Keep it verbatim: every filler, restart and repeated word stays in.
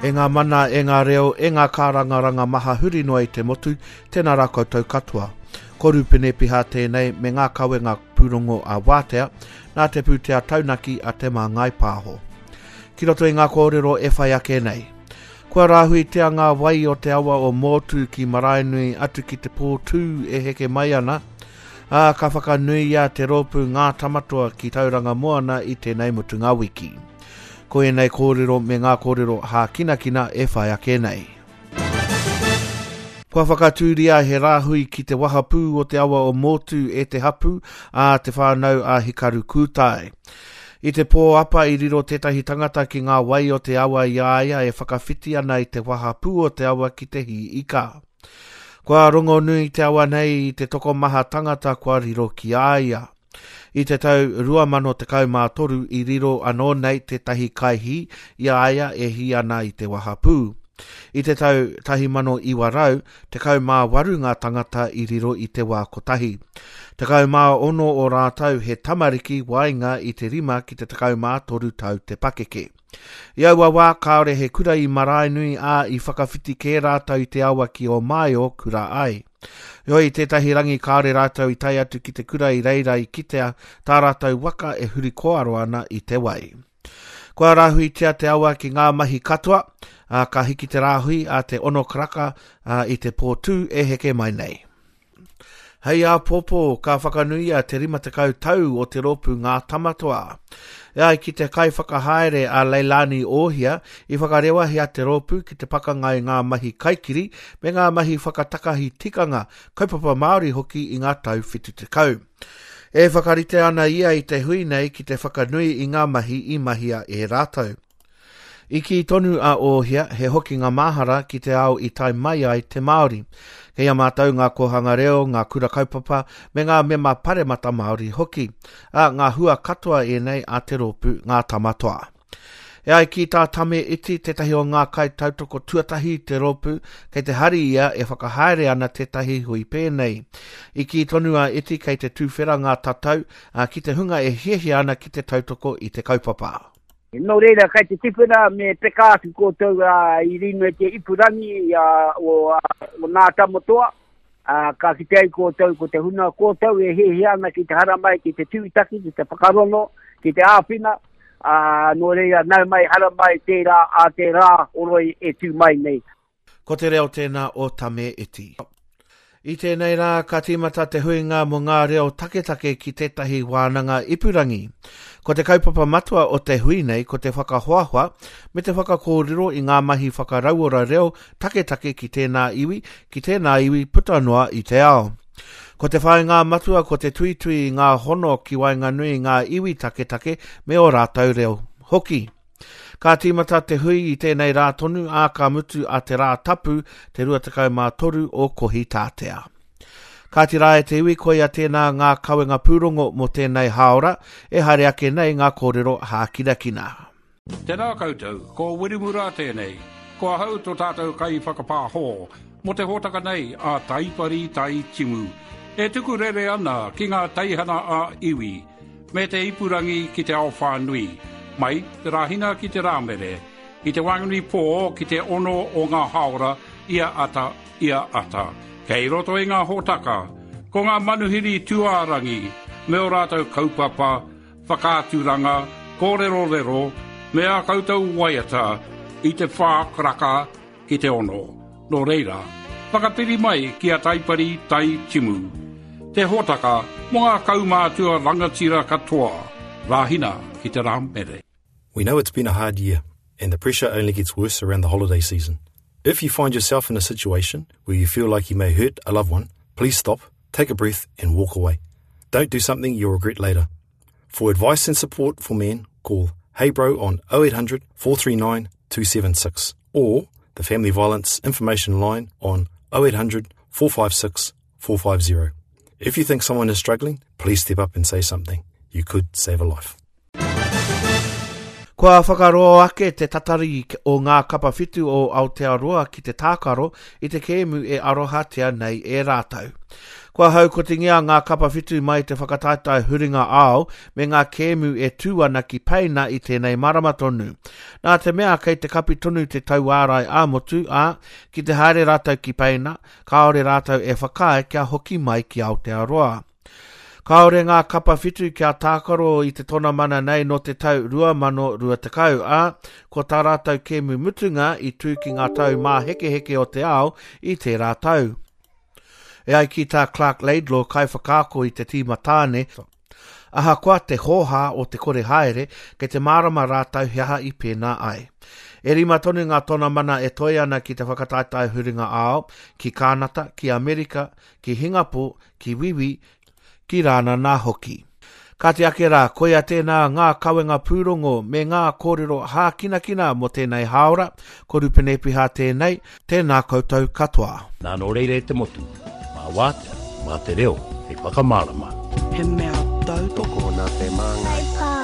E ngā mana, e ngā reo, e ngā kārangaranga maha huri noa i te motu, tēnā rā koutou katoa. Ko rupene piha tēnei me ngā kawenga pūrongo a wātea, nā te pūtea taunaki a te mā ngai pāho. Ki roto i ngā kōrero e whai ake nei. Kua rāhui tea ngā wai o te awa o mōtu ki maraenui atu ki te pōtū e heke mai ana, a ka whakanui a te rōpū ngā tamatua ki tauranga moana i tēnei mutu ngā wiki. Ko e nei kōrero me ngā kōrero hā kina kina e whai ake nei. Kua whakatūria he rāhui ki te wahapū o te awa o mōtu e te hapu a te whānau a Hikaru Kūtai. I te pō apa i riro tētahi tangata ki ngā wai o te awa i aia e whakawhiti ana i te wahapū o te awa ki te hi ika. Kua rongo nui te awa nei i te toko maha tangata kua riro ki aia. I te tau rua mano te kau mā toru i riro anō nei te tahi kaihi i aia e hi ana i te wahapū. I te tau tahi mano i warau, te kau mā waru ngā tangata i riro i te wā kotahi. Te kau mā ono o rātau he tamariki wainga i te rima ki te kau mā toru tau te pakeke. I aua wā kaore he kura i maraenui a i whakawhiti kē rātau i te awa ki o mai o kura ai. Yo i tētahi rangi kāre rātau i tai atu ki te kura i reira i kitea, tā rātau waka e huri koaro ana i te wai. Kua rāhui tia te awa ki ngā mahi katoa, a ka hiki te rāhui a te ono karaka a, i te pōtū e heke mai nei. Hei a pōpō, ka whakanui a te rima te kau tau o te rōpū ngā tamatoa. Ia ki te kai whakahaere a Leilani Ohia, i whakarewa hea te rōpū ki te pakanga i ngā mahi kaikiri, me ngā mahi whakatakahi tikanga, kaupapa Māori hoki i ngā tau whitu te kau. E whakarite ana ia i te hui nei ki te whakanui i ngā mahi i mahia e rātau. I ki tonu a Ohia, he hoki ngā mahara ki te ao i tai mai ai te Māori. Kei a mātau ngā kohanga reo, ngā kura kaupapa, me ngā mema paremata Māori hoki, a ngā hua katoa e nei a te rōpū ngā tamatoa. E ai ki tā tame iti tetahi o ngā kai tautoko tuatahi te rōpū, kei te hari ia e whakahaere ana tetahi hui pēnei. I ki tonu a iti kei te tūwhera ngā tatau, a ki te hunga e hiehi ana ki te tautoko i te kaupapa. No reira, kai te tipuna me peka atu koutou uh, i rino e te ipurangi uh, o, uh, o nā tamotoa. Uh, ka ki te ai koutou ko te huna koutou e he hiana ki te haramai, ki te tuitaki, ki te whakarono, ki te āwhina. Uh, no reira, nau mai haramai te rā a te rā oroi e tū mai nei. Ko te reo tēnā o tame iti. I tēnei rā, ka tīmata te huinga mo ngā reo taketake ki tētahi wānanga ipurangi. Ko te kaupapa matua o te hui nei, ko te whakahoahua, me te whakakōrero i ngā mahi whakarauora reo taketake ki tēnā iwi, ki tēnā iwi putanua i te ao. Ko te whae ngā matua, ko te tuitui i ngā hono ki wainga nui ngā iwi taketake me o rātau reo hoki. Ka tīmata te hui i tēnei rā tonu a ka mutu a te rā tapu te rua tekau mā toru o kohi tātea. Ka tira e te iwi koia tēnā ngā kawenga pūrongo mo tēnei haora, e haere ake nei ngā kōrero hā kina kina. Tēnā koutou, ko Wirimura tēnei, ko hau tō tātou kai whakapāho, mo te hōtaka nei a Taipari Tai Timu. E tuku rere ana ki ngā taihana a iwi, me te ipurangi ki te ao whānui, mai te rahina ki te rāmere, i te wanguni pō ki te ono o ngā haora, ia ata, ia ata. Kei roto i ngā hōtaka, ko ngā manuhiri tuārangi, me o rātou kaupapa, whakāturanga, kōrero rero, me a koutou waiata, i te whākraka ki te ono. No reira, whakapiri mai ki a Taipari Tai Timu. Te hōtaka, mo ngā kaumātua rangatira katoa, rāhina ki te rāmere. We know it's been a hard year, and the pressure only gets worse around the holiday season. If you find yourself in a situation where you feel like you may hurt a loved one, please stop, take a breath and walk away. Don't do something you'll regret later. For advice and support for men, call Hey Bro on oh eight hundred, four three nine, two seven six or the Family Violence Information Line on oh eight hundred, four five six, four five zero. If you think someone is struggling, please step up and say something. You could save a life. Kua whakaroa ake te tatari o ngā kapawhitu o Aotearoa ki te tākaro i te kēmu e arohatia nei e rātau. Kua hau ko te ngia ngā kapawhitu mai te whakataitai huringa ao me ngā kēmu e tūana ki peina i tēnei marama tonu. Nā te mea kei te kapi tonu te tauārai āmotu a ki te haere rātau ki peina, kaore rātau e whakae kia hoki mai ki Aotearoa. Kaore ngā kapawhitu kia tākaro i te tona mana nei no te tau rua mano rua tekau a, ko tā rātau kēmu mutunga i tū ki ngā tau mā heke heke o te ao i te rātau. E ai ki tā Clark Laidlaw kai whakako i te tīma tāne, aha koa te hoha o te kore haere ke te marama rātau hiaha i pēnā ai. E rima tonu ngā tona mana e toi ana ki te whakataitai huringa ao, ki Kānata, ki Amerika, ki Hingapo, ki Wiwi, ki rāna nā hoki. Ka te ake rā, koia tēnā ngā kawenga pūrongo me ngā kōrero hā kina kina mo tēnei haora, ko rupenepi hā tēnei, tēnā koutou katoa. Nā no reire te motu, mā wātea, mā te reo, hei whakamārama. He mea tau toko nā te manga.